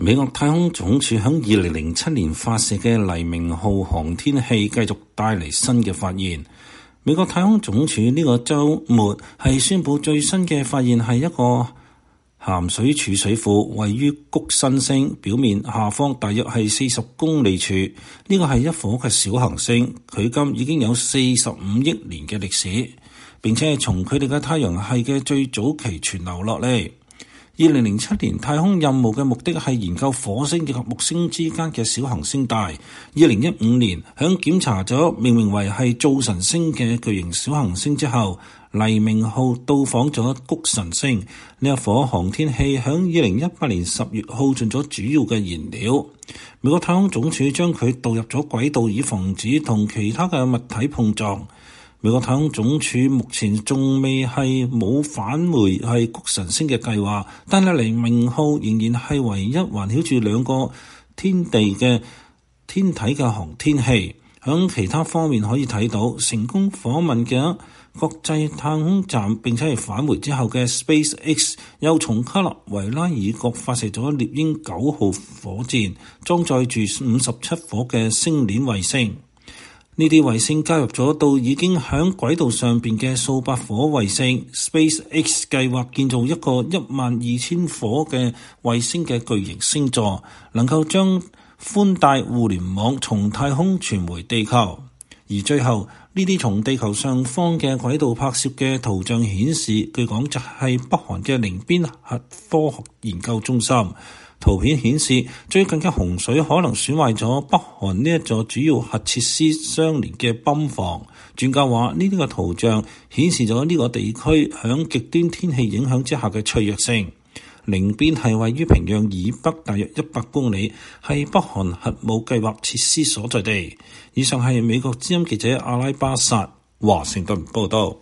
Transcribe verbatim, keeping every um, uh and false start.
美國太空總署喺二零零七年發射嘅黎明號航天器繼續帶嚟新嘅發現。美國太空總署呢個週末係宣布最新嘅發現係一個鹹水儲水庫，位於谷新星表面下方大約係四十公里處。呢個係一顆嘅小行星，距今已經有四十五億年嘅歷史，並且係從佢哋嘅太陽系嘅最早期傳流落嚟。二零零七年太空任務嘅目的係研究火星以及木星之間嘅小行星帶。二零一五年響檢查咗命名為係灶神星嘅巨型小行星之後，黎明號到訪咗谷神星。呢一顆航天器響二零一八年十月耗盡咗主要嘅燃料。美國太空總署將佢導入咗軌道，以防止同其他嘅物體碰撞。美國太空總署目前仲未係冇返回係谷神星嘅計劃，但係黎明號仍然係唯一環繞住兩個天地嘅天體嘅航天器。響其他方面可以睇到，成功訪問嘅國際太空站並且係返回之後嘅 SpaceX 又從卡納維拉爾國發射咗獵鷹九號火箭，裝載住五十七顆嘅星鏈衛星。呢啲衛星加入咗到已經響軌道上邊嘅數百顆衛星。SpaceX 計劃建造一個一萬二千顆嘅衛星嘅巨型星座，能夠將寬帶互聯網從太空傳回地球。而最後呢啲從地球上方嘅軌道拍攝嘅圖像顯示，據講就係北韓嘅寧邊核科學研究中心。圖片顯示，最近嘅洪水可能損壞咗北韓呢一座主要核設施相連嘅泵房。專家話，呢啲嘅圖像顯示咗呢個地區響極端天氣影響之下嘅脆弱性。寧邊係位於平壤以北大約一百公里，係北韓核武計劃設施所在地。以上係美國之音記者阿拉巴薩華盛頓報道。